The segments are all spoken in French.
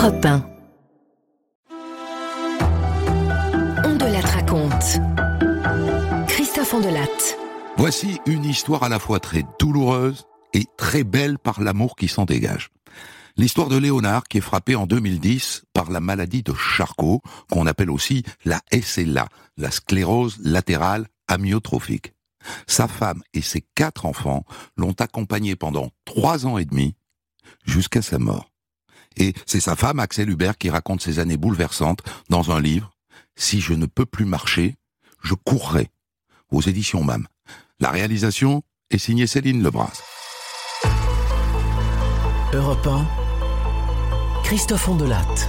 Europe 1. On de la raconte. Christophe Ondelatte. Voici une histoire à la fois très douloureuse et très belle par l'amour qui s'en dégage. L'histoire de Léonard qui est frappé en 2010 par la maladie de Charcot, qu'on appelle aussi la SLA, la sclérose latérale amyotrophique. Sa femme et ses 4 enfants l'ont accompagné pendant 3 ans et demi jusqu'à sa mort. Et c'est sa femme, Axelle Hubert, qui raconte ces années bouleversantes dans un livre « Si je ne peux plus marcher, je courrai » aux éditions MAM. La réalisation est signée Céline Lebras. Europe 1, Christophe Ondelatte.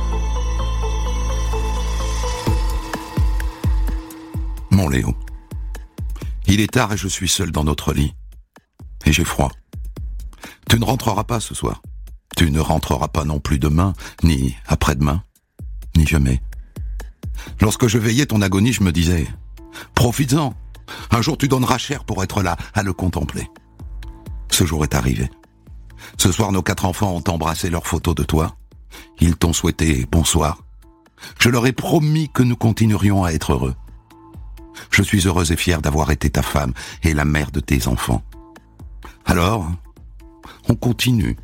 Mon Léo, il est tard et je suis seul dans notre lit. Et j'ai froid. Tu ne rentreras pas ce soir. Tu ne rentreras pas non plus demain, ni après-demain, ni jamais. Lorsque je veillais ton agonie, je me disais, profites-en. Un jour tu donneras cher pour être là, à le contempler. Ce jour est arrivé. Ce soir, nos 4 enfants ont embrassé leurs photos de toi. Ils t'ont souhaité bonsoir. Je leur ai promis que nous continuerions à être heureux. Je suis heureuse et fière d'avoir été ta femme et la mère de tes enfants. Alors, on continue.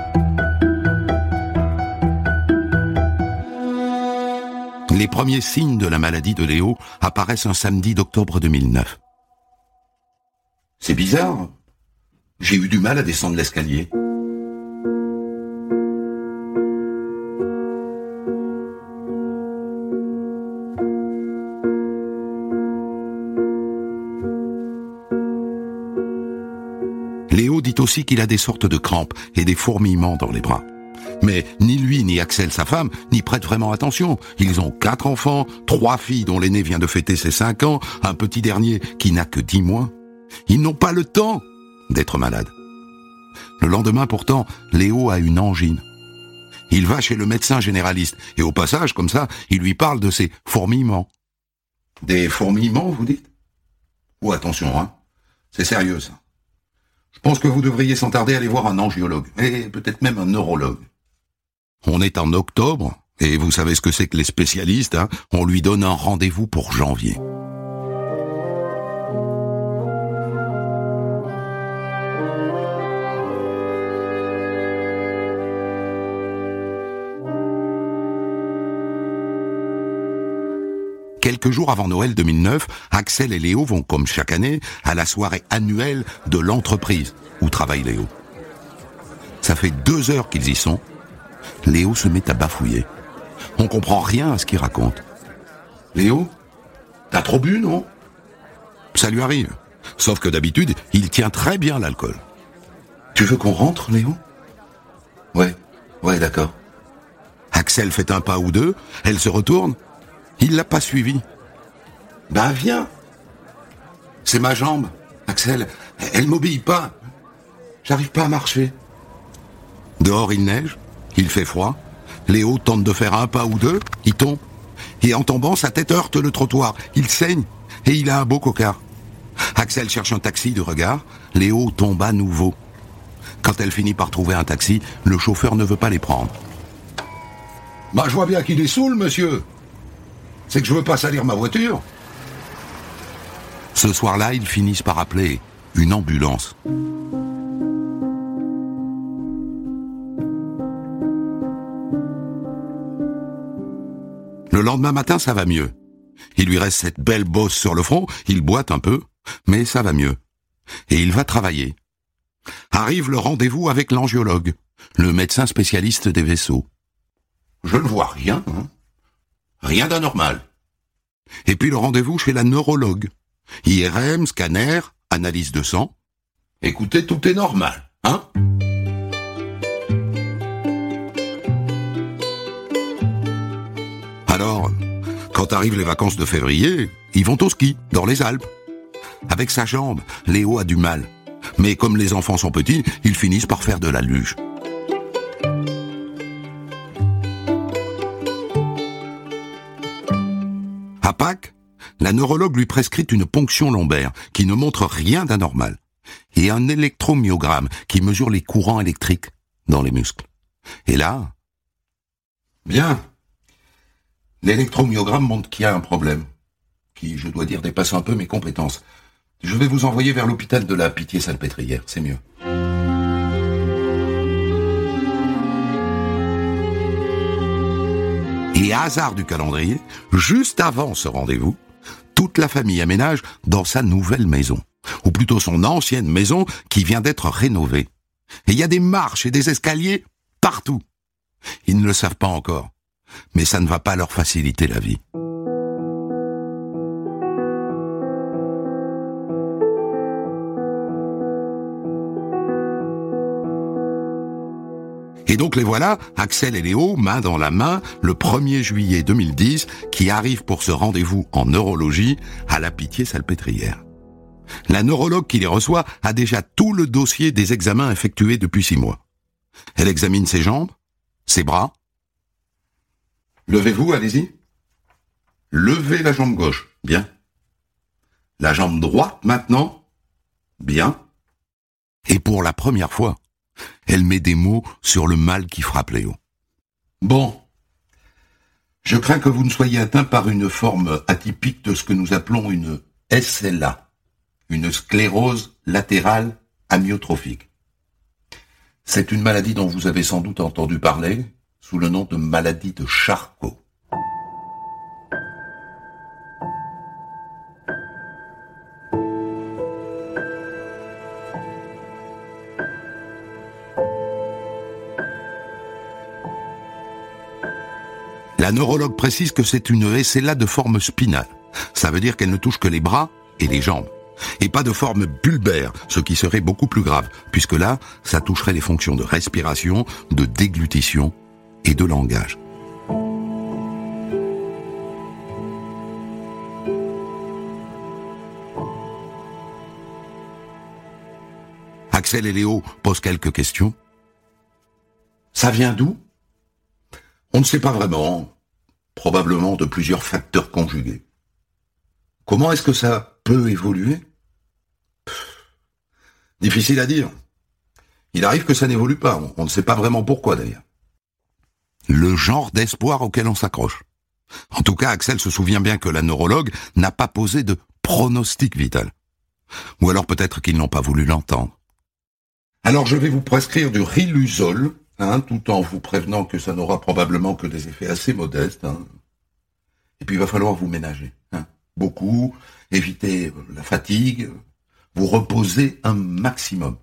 Les premiers signes de la maladie de Léo apparaissent un samedi d'octobre 2009. C'est bizarre. J'ai eu du mal à descendre l'escalier. Léo dit aussi qu'il a des sortes de crampes et des fourmillements dans les bras. Mais ni lui ni Axelle, sa femme, n'y prêtent vraiment attention. Ils ont 4 enfants, 3 filles dont l'aîné vient de fêter ses 5 ans, un petit dernier qui n'a que 10 mois. Ils n'ont pas le temps d'être malades. Le lendemain pourtant, Léo a une angine. Il va chez le médecin généraliste et au passage, comme ça, il lui parle de ses fourmillements. Des fourmillements, vous dites ? Oh, attention, hein. C'est sérieux, ça. Je pense que vous devriez sans tarder aller voir un angiologue, et peut-être même un neurologue. On est en octobre, et vous savez ce que c'est que les spécialistes, hein ? On lui donne un rendez-vous pour janvier. Quelques jours avant Noël 2009, Axelle et Léo vont, comme chaque année, à la soirée annuelle de l'entreprise où travaille Léo. Ça fait 2 heures qu'ils y sont. Léo se met à bafouiller. On comprend rien à ce qu'il raconte. Léo, t'as trop bu, non ? Ça lui arrive. Sauf que d'habitude, il tient très bien l'alcool. Tu veux qu'on rentre, Léo ? Ouais, d'accord. Axelle fait un pas ou 2, elle se retourne. Il l'a pas suivi. Ben viens. C'est ma jambe, Axelle. Elle m'obéit pas. J'arrive pas à marcher. Dehors il neige, il fait froid. Léo tente de faire un pas ou 2, il tombe. Et en tombant, sa tête heurte le trottoir. Il saigne et il a un beau cocard. Axelle cherche un taxi de regard. Léo tombe à nouveau. Quand elle finit par trouver un taxi, le chauffeur ne veut pas les prendre. Bah je vois bien qu'il est saoul, monsieur. C'est que je veux pas salir ma voiture. Ce soir-là, ils finissent par appeler une ambulance. Le lendemain matin, ça va mieux. Il lui reste cette belle bosse sur le front, il boite un peu, mais ça va mieux. Et il va travailler. Arrive le rendez-vous avec l'angiologue, le médecin spécialiste des vaisseaux. Je ne vois rien, hein. Rien d'anormal. Et puis le rendez-vous chez la neurologue. IRM, scanner, analyse de sang. Écoutez, tout est normal, hein ? Alors, quand arrivent les vacances de février, ils vont au ski, dans les Alpes. Avec sa jambe, Léo a du mal. Mais comme les enfants sont petits, ils finissent par faire de la luge. À Pâques, la neurologue lui prescrit une ponction lombaire qui ne montre rien d'anormal et un électromyogramme qui mesure les courants électriques dans les muscles. Et là, Bien. L'électromyogramme montre qu'il y a un problème, qui, je dois dire, dépasse un peu mes compétences. Je vais vous envoyer vers l'hôpital de la Pitié-Salpêtrière, c'est mieux. Et hasard du calendrier, juste avant ce rendez-vous, toute la famille aménage dans sa nouvelle maison, ou plutôt son ancienne maison qui vient d'être rénovée. Et il y a des marches et des escaliers partout. Ils ne le savent pas encore, mais ça ne va pas leur faciliter la vie. Et donc les voilà, Axel et Léo, main dans la main, le 1er juillet 2010, qui arrivent pour ce rendez-vous en neurologie à la Pitié-Salpêtrière. La neurologue qui les reçoit a déjà tout le dossier des examens effectués depuis 6 mois. Elle examine ses jambes, ses bras. Levez-vous, allez-y. Levez la jambe gauche, bien. La jambe droite maintenant, bien. Et pour la première fois, elle met des mots sur le mal qui frappe Léo. Bon, je crains que vous ne soyez atteint par une forme atypique de ce que nous appelons une SLA, une sclérose latérale amyotrophique. C'est une maladie dont vous avez sans doute entendu parler, sous le nom de maladie de Charcot. La neurologue précise que c'est une SLA de forme spinale. Ça veut dire qu'elle ne touche que les bras et les jambes. Et pas de forme bulbaire, ce qui serait beaucoup plus grave, puisque là, ça toucherait les fonctions de respiration, de déglutition et de langage. Axel et Léo posent quelques questions. Ça vient d'où ? On ne sait pas vraiment, probablement de plusieurs facteurs conjugués. Comment est-ce que ça peut évoluer ? Difficile à dire. Il arrive que ça n'évolue pas, on ne sait pas vraiment pourquoi d'ailleurs. Le genre d'espoir auquel on s'accroche. En tout cas, Axel se souvient bien que la neurologue n'a pas posé de pronostic vital. Ou alors peut-être qu'ils n'ont pas voulu l'entendre. Alors je vais vous prescrire du Riluzole, tout en vous prévenant que ça n'aura probablement que des effets assez modestes. Et puis il va falloir vous ménager. Beaucoup, éviter la fatigue, vous reposer un maximum.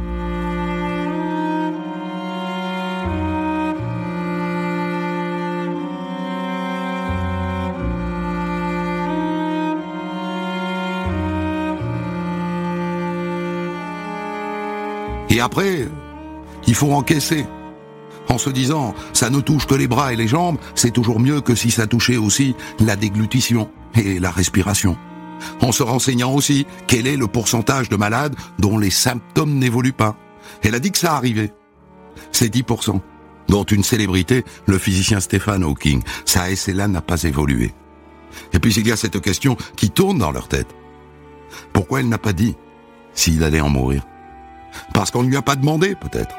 Et après, il faut encaisser. En se disant, ça ne touche que les bras et les jambes, c'est toujours mieux que si ça touchait aussi la déglutition et la respiration. En se renseignant aussi, quel est le pourcentage de malades dont les symptômes n'évoluent pas. Elle a dit que ça arrivait. C'est 10%, dont une célébrité, le physicien Stephen Hawking. Sa SLA n'a pas évolué. Et puis il y a cette question qui tourne dans leur tête. Pourquoi elle n'a pas dit s'il allait en mourir ? Parce qu'on ne lui a pas demandé, peut-être.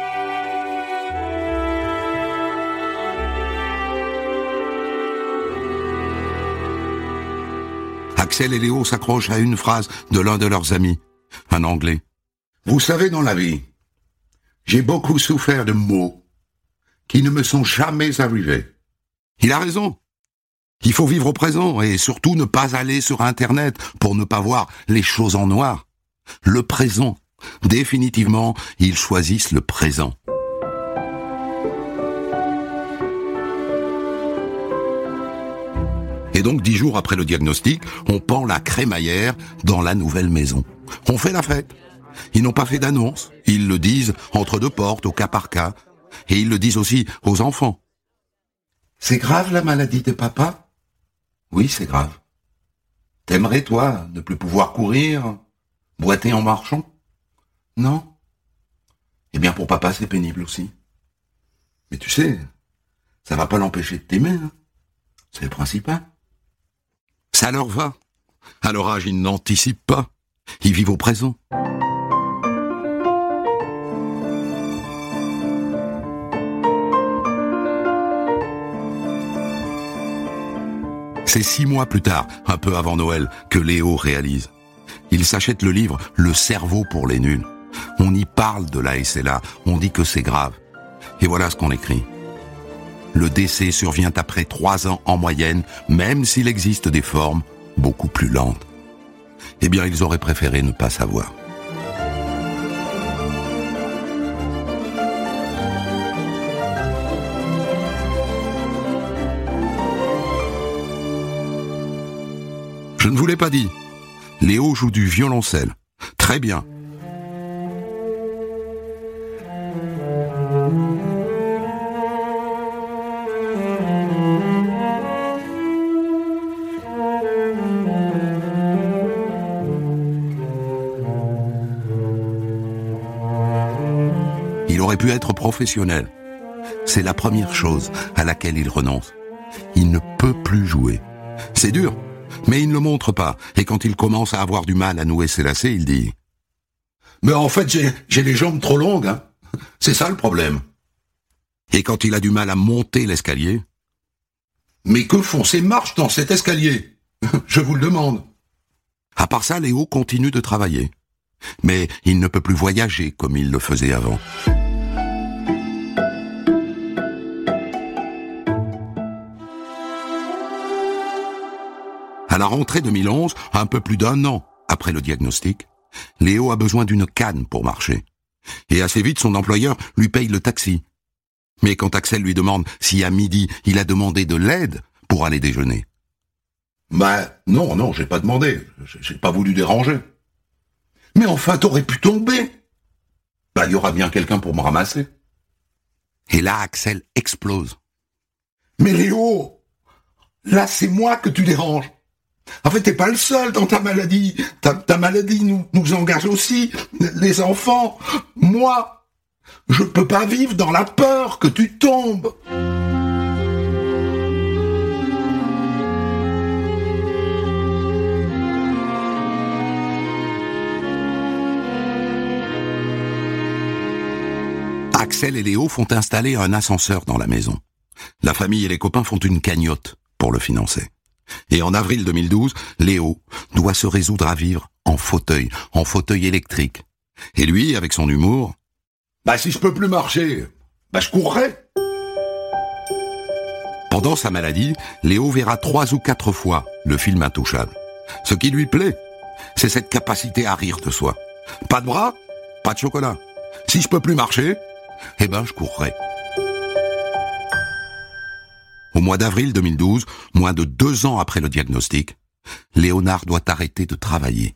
Axel et Léo s'accrochent à une phrase de l'un de leurs amis, un Anglais. Vous savez, dans la vie, j'ai beaucoup souffert de maux qui ne me sont jamais arrivés. Il a raison. Il faut vivre au présent et surtout ne pas aller sur Internet pour ne pas voir les choses en noir. Le présent. Définitivement, ils choisissent le présent. Et donc, 10 jours après le diagnostic, on pend la crémaillère dans la nouvelle maison. On fait la fête. Ils n'ont pas fait d'annonce. Ils le disent entre deux portes, au cas par cas. Et ils le disent aussi aux enfants. C'est grave la maladie de papa ? Oui, c'est grave. T'aimerais, toi, ne plus pouvoir courir, boiter en marchant ? Non. Eh bien, pour papa, c'est pénible aussi. Mais tu sais, ça va pas l'empêcher de t'aimer, C'est le principal. Ça leur va. À leur âge, ils n'anticipent pas. Ils vivent au présent. C'est 6 mois plus tard, un peu avant Noël, que Léo réalise. Il s'achète le livre « Le cerveau pour les nuls ». On y parle de la SLA, on dit que c'est grave. Et voilà ce qu'on écrit. Le décès survient après 3 ans en moyenne, même s'il existe des formes beaucoup plus lentes. Eh bien, ils auraient préféré ne pas savoir. Je ne vous l'ai pas dit. Léo joue du violoncelle. Très bien. Il aurait pu être professionnel. C'est la première chose à laquelle il renonce. Il ne peut plus jouer. C'est dur. Mais il ne le montre pas, et quand il commence à avoir du mal à nouer ses lacets, il dit « Mais en fait, j'ai les jambes trop longues, hein. C'est ça le problème. » Et quand il a du mal à monter l'escalier, « Mais que font ces marches dans cet escalier ? Je vous le demande. » À part ça, Léo continue de travailler. Mais il ne peut plus voyager comme il le faisait avant. À la rentrée 2011, un peu plus d'1 an après le diagnostic, Léo a besoin d'une canne pour marcher. Et assez vite, son employeur lui paye le taxi. Mais quand Axel lui demande si à midi, il a demandé de l'aide pour aller déjeuner. Non, j'ai pas demandé. J'ai pas voulu déranger. Mais enfin, t'aurais pu tomber. Il y aura bien quelqu'un pour me ramasser. Et là, Axel explose. Mais Léo, là, c'est moi que tu déranges. En fait, t'es pas le seul dans ta maladie. Ta maladie nous engage aussi, les enfants. Moi, je peux pas vivre dans la peur que tu tombes. Axel et Léo font installer un ascenseur dans la maison. La famille et les copains font une cagnotte pour le financer. Et en avril 2012, Léo doit se résoudre à vivre en fauteuil électrique. Et lui, avec son humour, si je peux plus marcher, je courrai. Pendant sa maladie, Léo verra 3 ou 4 fois le film Intouchable. Ce qui lui plaît, c'est cette capacité à rire de soi. Pas de bras, pas de chocolat. Si je peux plus marcher, je courrai. Au mois d'avril 2012, moins de 2 ans après le diagnostic, Léonard doit arrêter de travailler.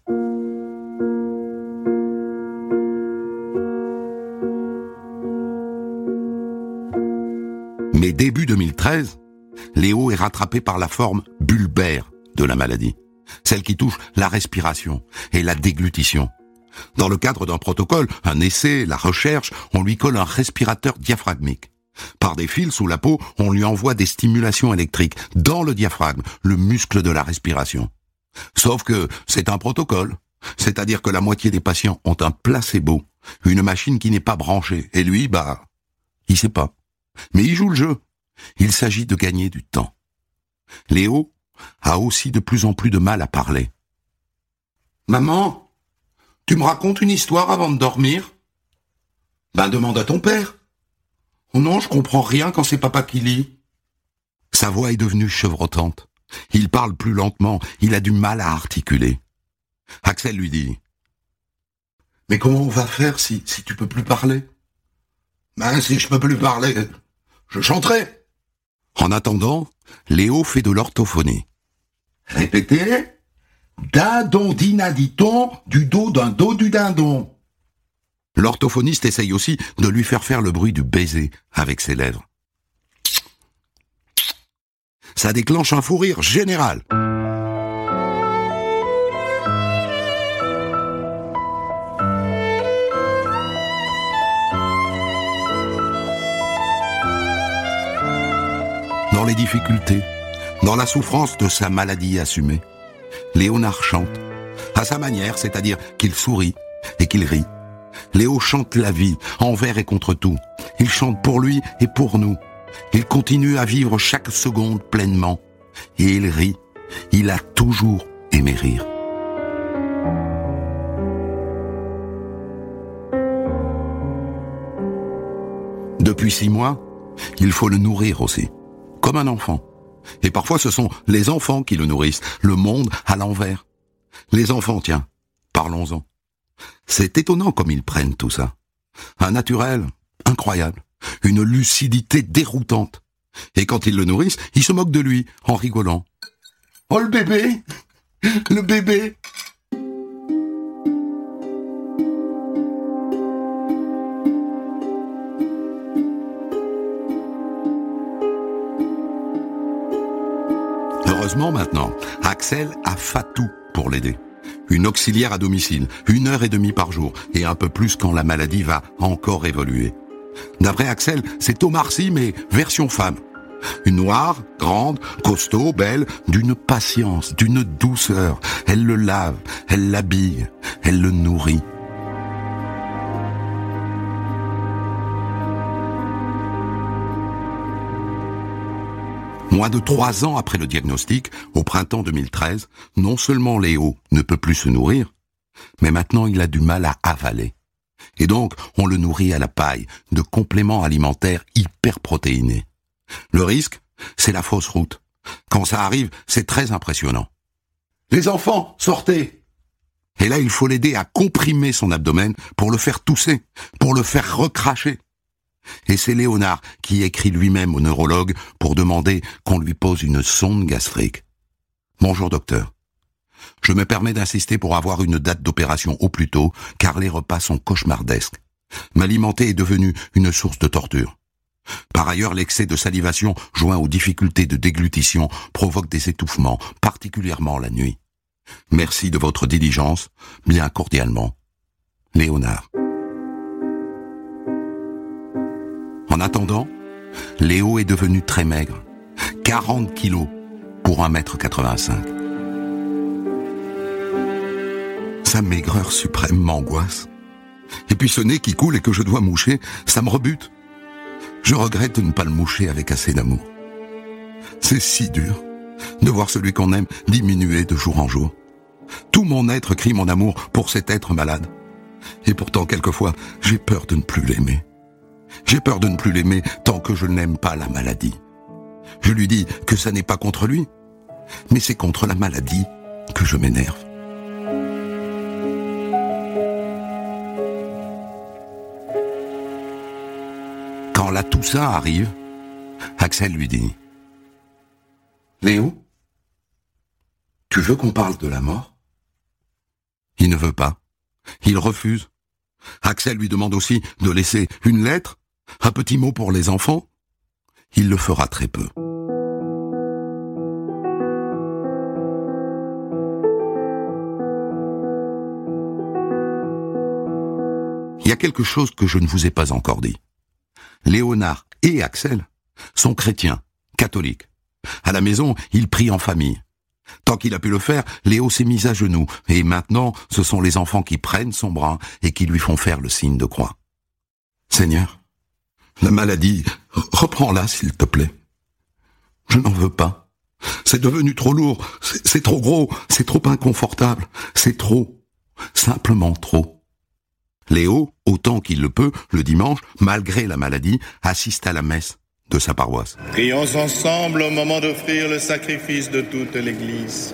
Mais début 2013, Léo est rattrapé par la forme bulbaire de la maladie, celle qui touche la respiration et la déglutition. Dans le cadre d'un protocole, un essai, la recherche, on lui colle un respirateur diaphragmique. Par des fils sous la peau, on lui envoie des stimulations électriques dans le diaphragme, le muscle de la respiration. Sauf que c'est un protocole, c'est-à-dire que la moitié des patients ont un placebo, une machine qui n'est pas branchée, et lui, il sait pas. Mais il joue le jeu. Il s'agit de gagner du temps. Léo a aussi de plus en plus de mal à parler. « Maman, tu me racontes une histoire avant de dormir ? » Demande à ton père. « Oh non, je comprends rien quand c'est papa qui lit. » Sa voix est devenue chevrotante. Il parle plus lentement, il a du mal à articuler. Axel lui dit « Mais comment on va faire si tu peux plus parler ? » Si je peux plus parler, je chanterai. En attendant, Léo fait de l'orthophonie. Répétez. Dindon dinaditon, du dos d'un dos du dindon. L'orthophoniste essaye aussi de lui faire le bruit du baiser avec ses lèvres. Ça déclenche un fou rire général. Dans les difficultés, dans la souffrance de sa maladie assumée, Léonard chante, à sa manière, c'est-à-dire qu'il sourit et qu'il rit. Léo chante la vie, envers et contre tout. Il chante pour lui et pour nous. Il continue à vivre chaque seconde pleinement, Et il rit. Il a toujours aimé rire. Depuis 6 mois, il faut le nourrir aussi, comme un enfant. Et parfois ce sont les enfants qui le nourrissent, le monde à l'envers. Les enfants, tiens, parlons-en. C'est étonnant comme ils prennent tout ça. Un naturel incroyable, une lucidité déroutante. Et quand ils le nourrissent, ils se moquent de lui en rigolant. « Oh le bébé, le bébé !» Heureusement maintenant, Axel a Fatou pour l'aider. Une auxiliaire à domicile, 1h30 par jour, et un peu plus quand la maladie va encore évoluer. D'après Axel, c'est Omar Sy, mais version femme. Une noire, grande, costaud, belle, d'une patience, d'une douceur. Elle le lave, elle l'habille, elle le nourrit. Moins de 3 ans après le diagnostic, au printemps 2013, non seulement Léo ne peut plus se nourrir, mais maintenant il a du mal à avaler. Et donc, on le nourrit à la paille, de compléments alimentaires hyper protéinés. Le risque, c'est la fausse route. Quand ça arrive, c'est très impressionnant. « Les enfants, sortez !» Et là, il faut l'aider à comprimer son abdomen pour le faire tousser, pour le faire recracher. Et c'est Léonard qui écrit lui-même au neurologue pour demander qu'on lui pose une sonde gastrique. « Bonjour docteur. Je me permets d'insister pour avoir une date d'opération au plus tôt, car les repas sont cauchemardesques. M'alimenter est devenu une source de torture. Par ailleurs, l'excès de salivation, joint aux difficultés de déglutition, provoque des étouffements, particulièrement la nuit. Merci de votre diligence, bien cordialement. Léonard. » En attendant, Léo est devenu très maigre. 40 kilos pour 1m85. Sa maigreur suprême m'angoisse. Et puis ce nez qui coule et que je dois moucher, ça me rebute. Je regrette de ne pas le moucher avec assez d'amour. C'est si dur de voir celui qu'on aime diminuer de jour en jour. Tout mon être crie mon amour pour cet être malade. Et pourtant, quelquefois, j'ai peur de ne plus l'aimer. J'ai peur de ne plus l'aimer tant que je n'aime pas la maladie. Je lui dis que ça n'est pas contre lui, mais c'est contre la maladie que je m'énerve. Quand la Toussaint arrive, Axel lui dit « Léo, tu veux qu'on parle de la mort ?» Il ne veut pas. Il refuse. Axel lui demande aussi de laisser une lettre, un petit mot pour les enfants. Il le fera très peu. Il y a quelque chose que je ne vous ai pas encore dit. Léonard et Axel sont chrétiens, catholiques. À la maison, ils prient en famille. Tant qu'il a pu le faire, Léo s'est mis à genoux, et maintenant, ce sont les enfants qui prennent son bras et qui lui font faire le signe de croix. Seigneur, la maladie, reprends-la s'il te plaît. Je n'en veux pas. C'est devenu trop lourd, c'est trop gros, c'est trop inconfortable, c'est trop, simplement trop. Léo, autant qu'il le peut, le dimanche, malgré la maladie, assiste à la messe de sa paroisse. Prions ensemble au moment d'offrir le sacrifice de toute l'Église.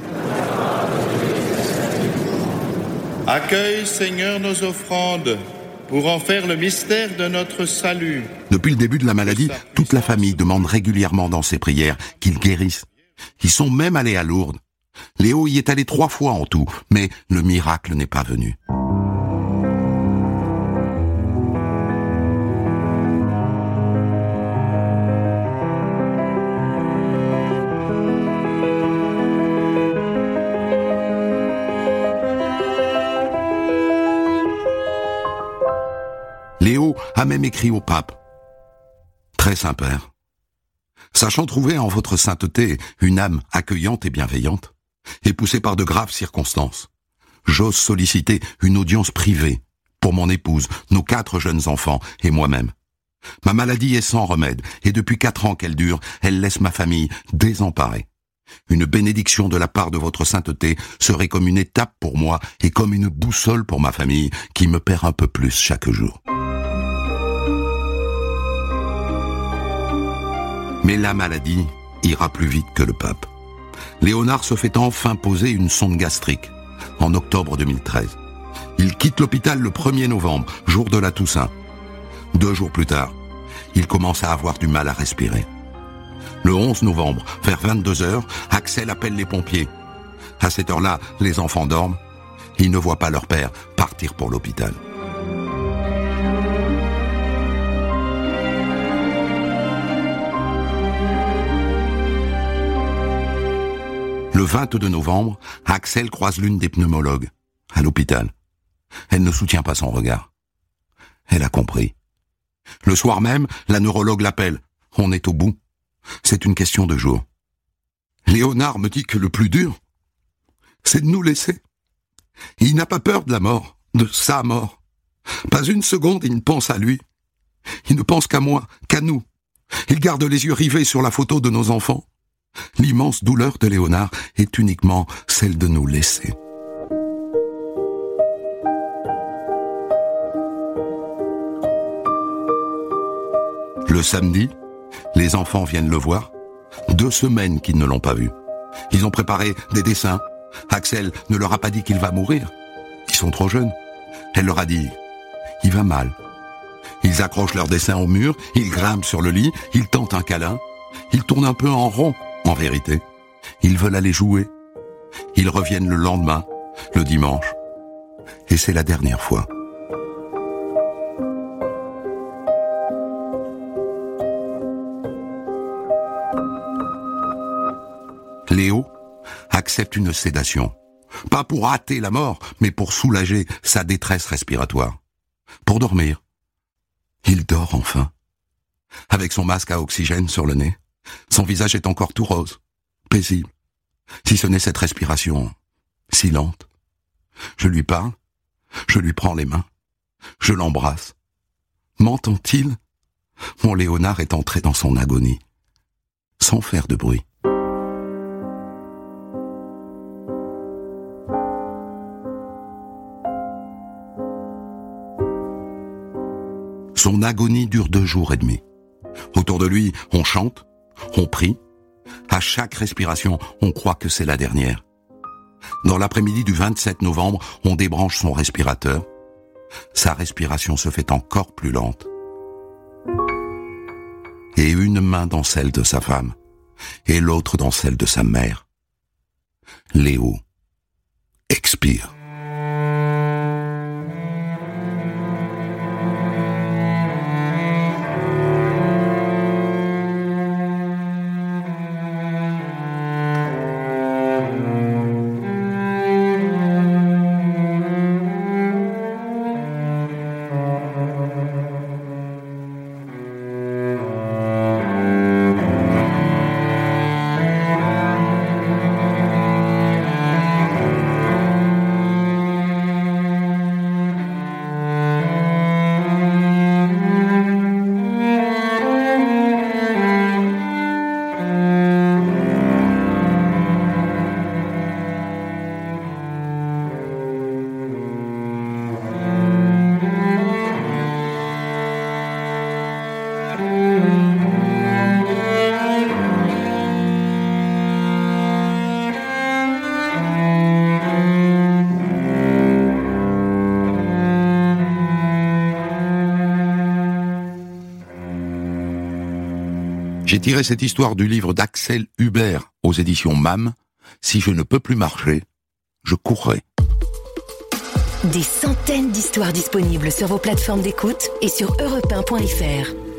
Accueille, Seigneur, nos offrandes pour en faire le mystère de notre salut. Depuis le début de la maladie, toute la famille demande régulièrement dans ses prières qu'il guérisse. Ils sont même allés à Lourdes. Léo y est allé 3 fois en tout, mais le miracle n'est pas venu. Léo a même écrit au pape. Très Saint-Père, sachant trouver en votre sainteté une âme accueillante et bienveillante, et poussée par de graves circonstances, j'ose solliciter une audience privée pour mon épouse, nos 4 jeunes enfants et moi-même. Ma maladie est sans remède, et depuis 4 ans qu'elle dure, elle laisse ma famille désemparée. Une bénédiction de la part de votre sainteté serait comme une étape pour moi et comme une boussole pour ma famille qui me perd un peu plus chaque jour. Mais la maladie ira plus vite que le pape. Léonard se fait enfin poser une sonde gastrique en octobre 2013. Il quitte l'hôpital le 1er novembre, jour de la Toussaint. 2 jours plus tard, il commence à avoir du mal à respirer. Le 11 novembre, vers 22h, Axel appelle les pompiers. À cette heure-là, les enfants dorment. Ils ne voient pas leur père partir pour l'hôpital. Le 22 novembre, Axel croise l'une des pneumologues, à l'hôpital. Elle ne soutient pas son regard. Elle a compris. Le soir même, la neurologue l'appelle. On est au bout. C'est une question de jours. Léonard me dit que le plus dur, c'est de nous laisser. Il n'a pas peur de la mort, de sa mort. Pas une seconde, il ne pense à lui. Il ne pense qu'à moi, qu'à nous. Il garde les yeux rivés sur la photo de nos enfants. L'immense douleur de Léonard est uniquement celle de nous laisser. Le samedi, les enfants viennent le voir. 2 semaines qu'ils ne l'ont pas vu. Ils ont préparé des dessins. Axel ne leur a pas dit qu'il va mourir. Ils sont trop jeunes. Elle leur a dit « Il va mal ». Ils accrochent leurs dessins au mur, ils grimpent sur le lit, ils tentent un câlin. Ils tournent un peu en rond, en vérité. Ils veulent aller jouer. Ils reviennent le lendemain, le dimanche. Et c'est la dernière fois. Léo accepte une sédation. Pas pour hâter la mort, mais pour soulager sa détresse respiratoire. Pour dormir. Il dort enfin. Avec son masque à oxygène sur le nez, son visage est encore tout rose, paisible. Si ce n'est cette respiration si lente. Je lui parle, je lui prends les mains, je l'embrasse. M'entend-il ? Mon Léonard est entré dans son agonie, sans faire de bruit. Son agonie dure 2 jours et demi. Autour de lui, on chante, on prie. À chaque respiration, on croit que c'est la dernière. Dans l'après-midi du 27 novembre, on débranche son respirateur. Sa respiration se fait encore plus lente. Et une main dans celle de sa femme, et l'autre dans celle de sa mère. Léo expire. J'ai tiré cette histoire du livre d'Axel Hubert aux éditions MAM. Si je ne peux plus marcher, je courrai. Des centaines d'histoires disponibles sur vos plateformes d'écoute et sur europe1.fr.